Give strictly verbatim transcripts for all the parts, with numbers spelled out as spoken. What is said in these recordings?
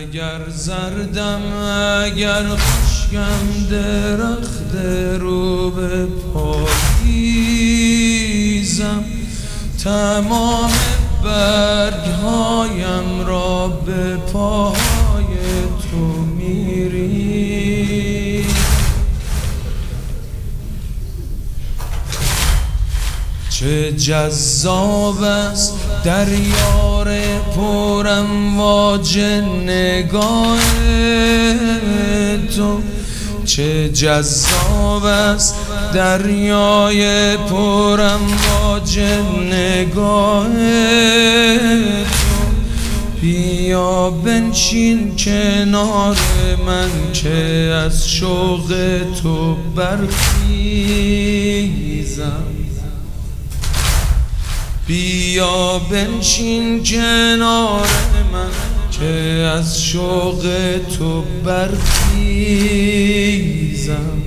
اگر زردم اگر خشکم درخت رو به پاییزم، تمام برگهایم را به پای تو میری. چه جذاب است دریار پرامواج نگاه تو، چه جذاب است دریای پرامواج نگاه تو. بیا بنشین کنار من که از شوق تو برخیزم، بیا بنشین کنار من که از شوق تو برخیزم.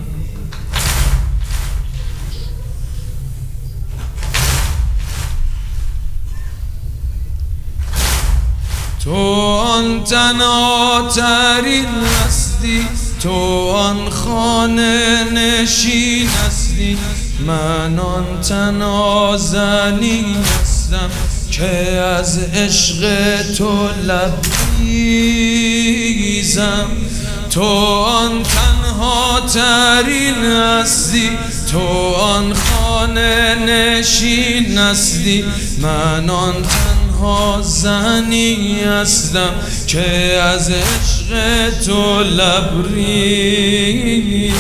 تو آن تنها ترین هستی، تو آن خانه نشین هستی، من آن تنها زنی هستم که از عشق تو لبریزم. تو آن تنها ترین هستی، تو آن خانه نشین هستی، من آن تنها زنی هستم که از عشق تو لبریزم.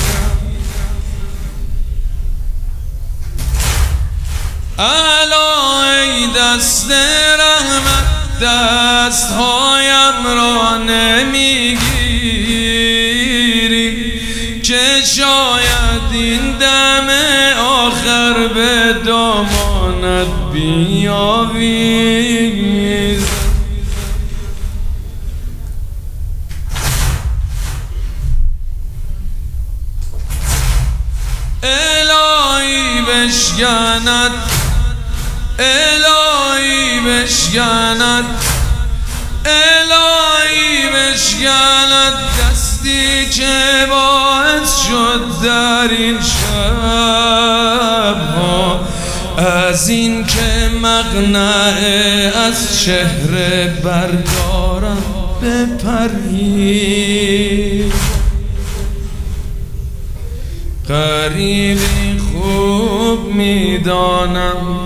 الا ای دست رحمت دستهایم را نمیگیری که شاید این دم آخر به دامانت بیاویزم. الهی بشکند، الهی بشکند، الهی بشکند دستی که باعث شد در این شب‌ها از این که مقنعه از چهره بردارم بپری. غریبی خوب میدانم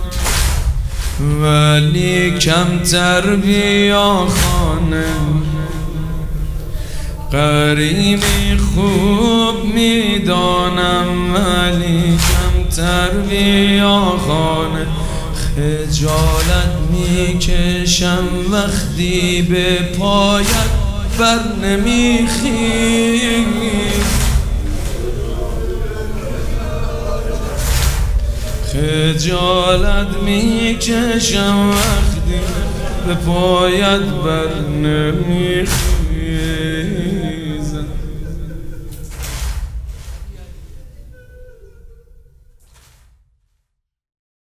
ولی کمتر بیا خانه، غریبی خوب میدانم ولی کمتر بیا خانه. خجالت میکشم وقتی به پایت بر نمیخیزم، خجالت میکشم وقتی به پایت بر نمیخیزم.